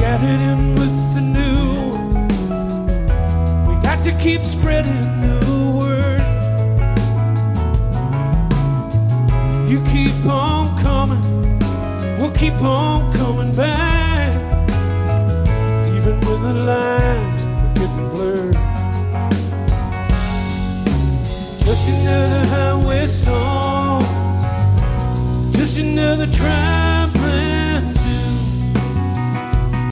added in with the new. We got to keep spreading the word. You keep on coming, we'll keep on coming back, even when the lines are getting blurred. Just another highway song, just another try